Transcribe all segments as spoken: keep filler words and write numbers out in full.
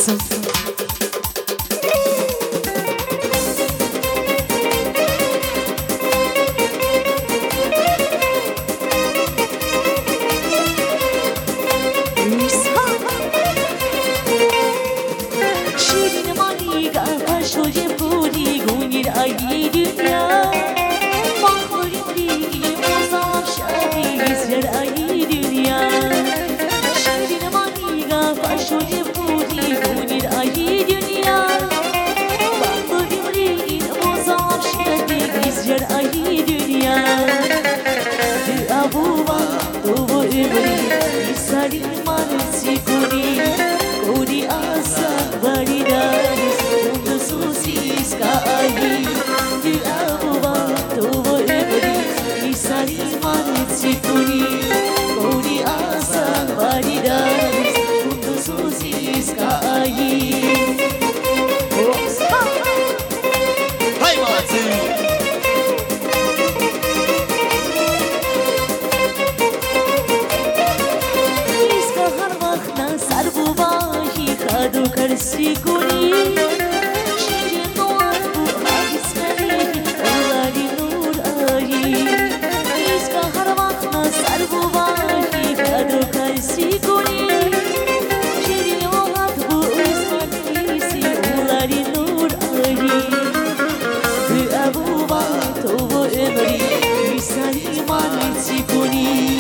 olsun. Şirin maniga başoje puri gunir ayı dünya. Mahmurim değil uzam şadi izler ayı dünya. Şirin maniga başoje puri gunir ayı dünya. Mahmurim değil uzam şadi izler ayı dünya. Abuva tuvo ömrü isarin mansi kuri kuri asa varidanes mundo susis kai. Abuva tuvo ömrü isarin mansi kuri kuri asa varidanes mundo susis kai. Hay Martin. Khadu karsi kuni şirin doğan bu hadisleri Allah'ın nur ayı İska har vakna sarbu vahi khadu karsi kuni şirin doğan bu hadisleri Allah'ın nur ayı Ve abu vato bu ömrü misali manisi kuni.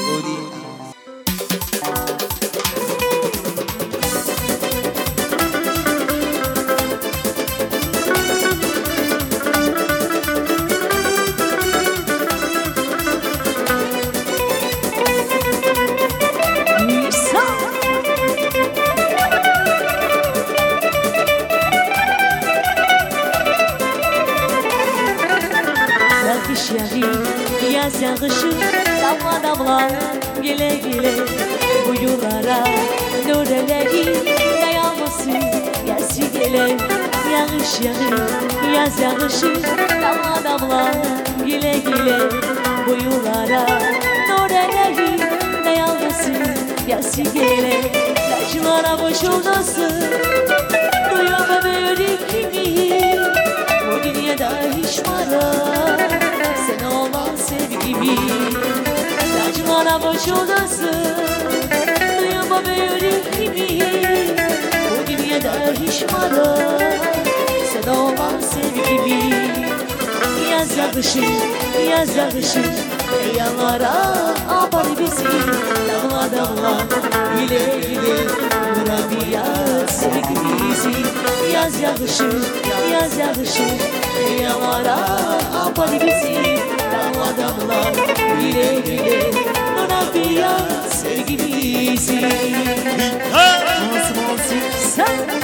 Yaz yağışı damla damla gele gele bu yollara nöreleri dayanmasın gelsi gele yağış yağır yaz yağışı damla damla gele gele bu yollara nöreleri dayanmasın gelsi gele yaşlara boş olasın duyama böyle kimi o dünyada hiç var sen olan sevgimi saçlara boş olasın duyama böyle kimi o dünyada hiç var sen olan sevgimi yaz yağışı yaz yağışı yanlara apar bizi damla damla güle güle Rabia sevgimizi yaz yağışı yaz yağışı yanlara apar bizi damla damla güle güle Rabia sevgimizi. Nasıl olsun sen?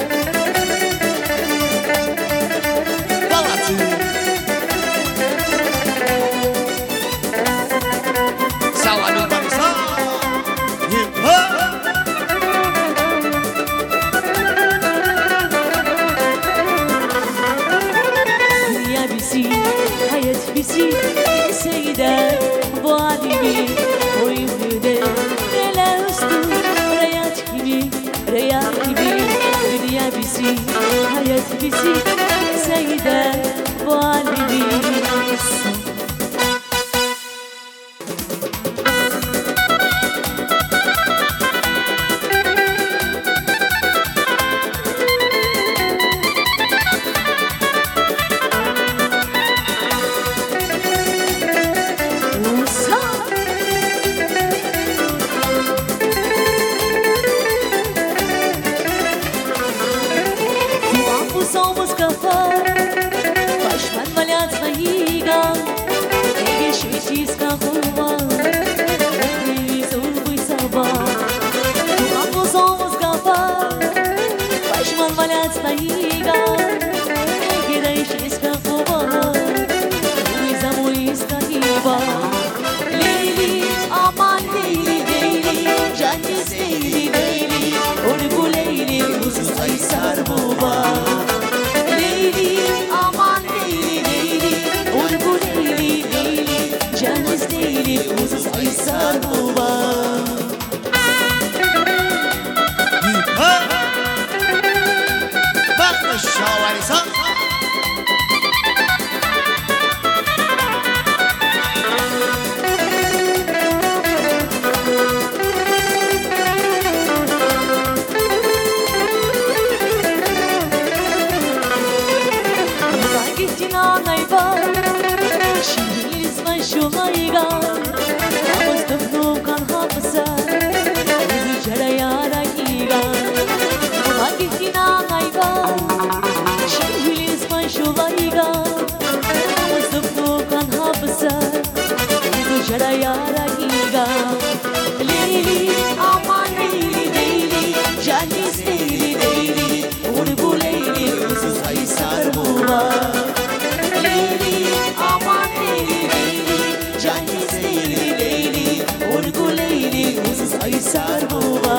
Hayat bizi ese gider bu halimi boyun de Rela üstü reyat gibi reyat gibi dünya bizi hayat bizi ese gider bu halimi. Somos kafa, başman valyat nahiga, ege şvişiska hova, neviz ulbuy sabah. Tumango somos kafa, başman valyat nahiga, ege şvişiska hova, neviz amoyska hiba. Leyli aman leyli leyli, canis leyli leyli, onu bu leyli uzun aysar baba. Aman leyli leyli, urbu leyli leyli, canis leyli, uzun aysar baba. şulayga Namazdım kan hapsa Uzu çara yara giga Hangi kina ayga Şehiliz man şulayga Namazdım kan hapsa Uzu çara yara giga Leyli aman leyli leyli Canis leyli leyli Onu bu leyli Uzu sayı sarmuma Leyli aman leyli leyli Canis leyli leyli Onu bu leyli Uzu sayı sarmuma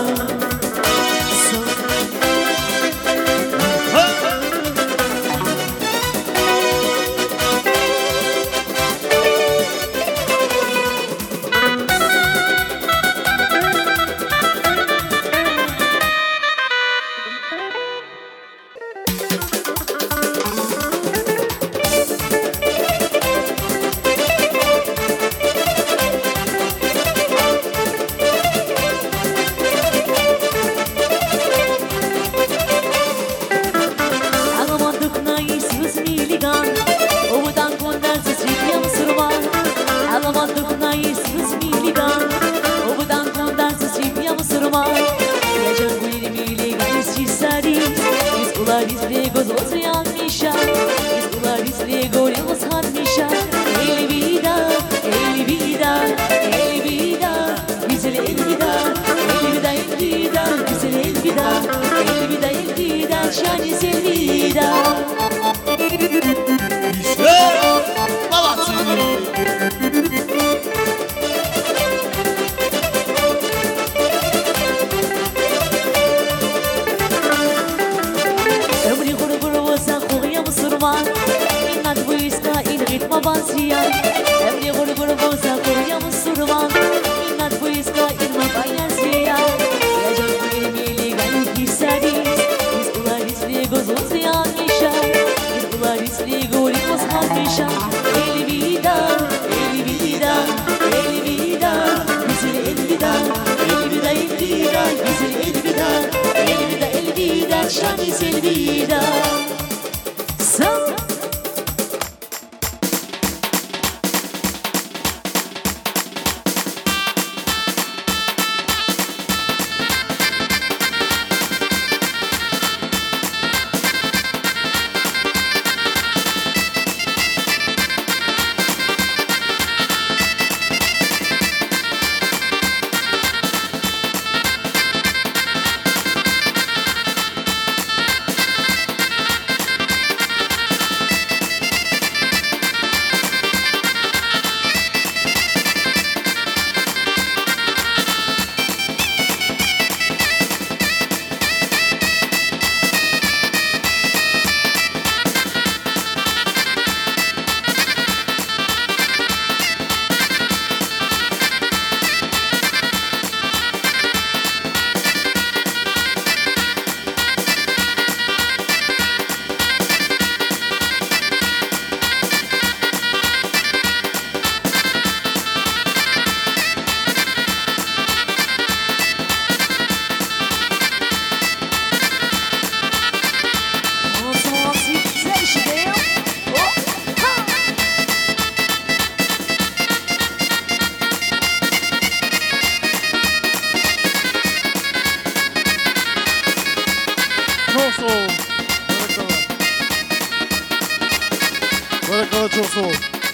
Çok soğuk.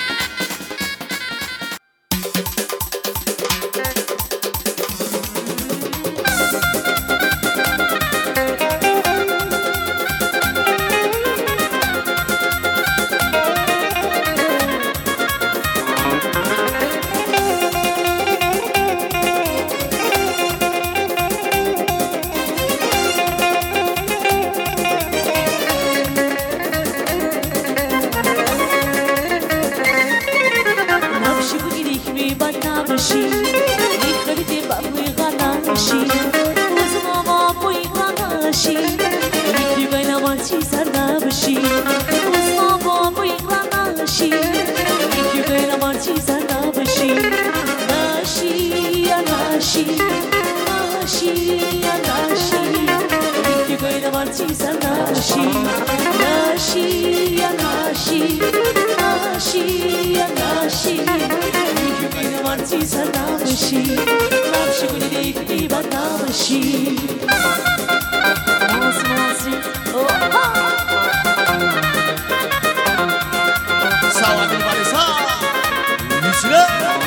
Nashi, Nashi, Nashi, Nashi, Nashi, مرتی سر نباشی نبشی کنی دیگری بد نباشی ماسی ماسی سلام بالسا میشه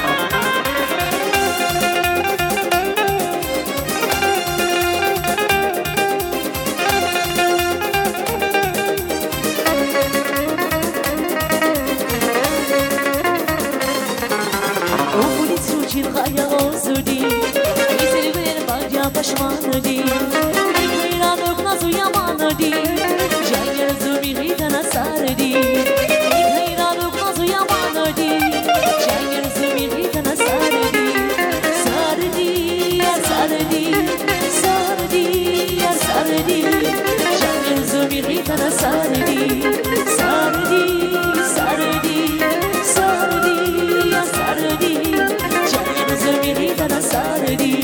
Pashmanadi, Nikira doknazu yamanadi, Jayar zumi ghidana saradi, Nikira doknazu yamanadi, Jayar zumi ghidana saradi, saradi ya saradi, saradi ya saradi, Jayar zumi ghidana saradi, saradi saradi saradi ya saradi, Jayar zumi ghidana saradi.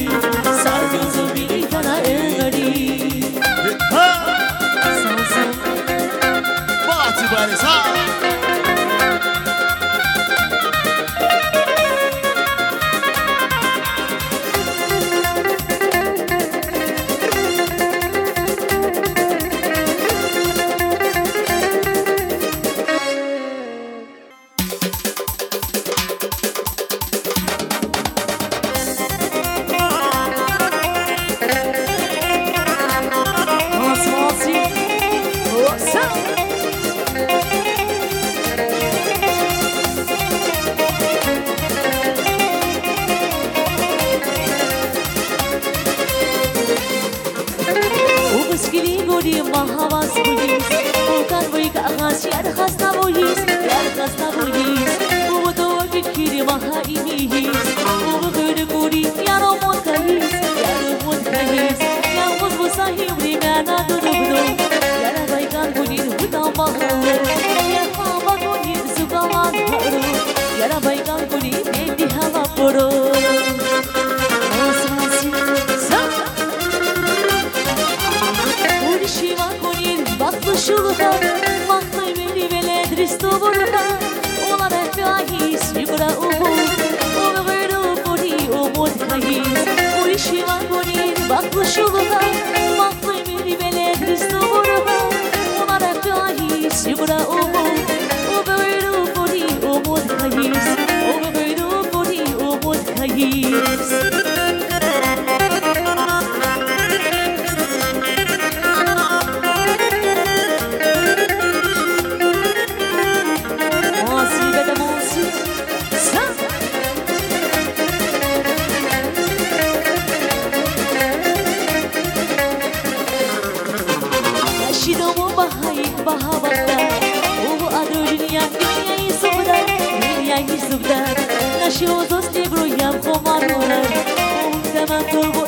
Mahavas bulis, okan boy ka agas yar khasna bulis, yar khasna bulis. Ubu to fikiri maha imihis, ubu guru guri yaro mot kahis, yaro mot kahis. Yar mot busahim rimana duru duru, yara baikan bunir huta maha, yar hava bunir sugaman haru, yara baikan bunir devi hava poro. Şulha, mahmay beni veledris tuburha, ola refahis vibra ubu, ola veru boni umut kahis, urişima boni baklı şulha, mahmay beni veledris tuburha, ola refahis vibra ubu, ola veru boni umut kahis, ola veru boni umut kahis. Nasci os dois negros e a pomar no ar. Um tema turbo